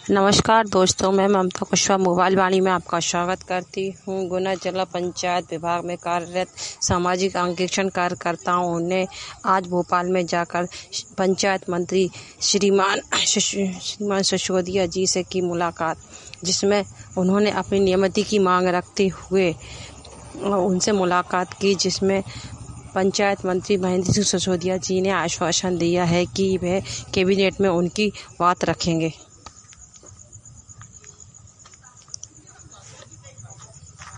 नमस्कार दोस्तों, मैं ममता कुशवाहा मोबाइल वाणी में आपका स्वागत करती हूँ। गुना जिला पंचायत विभाग में कार्यरत सामाजिक अंकेक्षण कार्यकर्ताओं ने आज भोपाल में जाकर पंचायत मंत्री श्रीमान सिसोदिया जी से की मुलाकात, जिसमें उन्होंने अपनी नियमिति की मांग रखते हुए उनसे मुलाकात की, जिसमें पंचायत मंत्री महेंद्र सिंह सिसोदिया जी ने आश्वासन दिया है कि वह कैबिनेट में उनकी बात रखेंगे।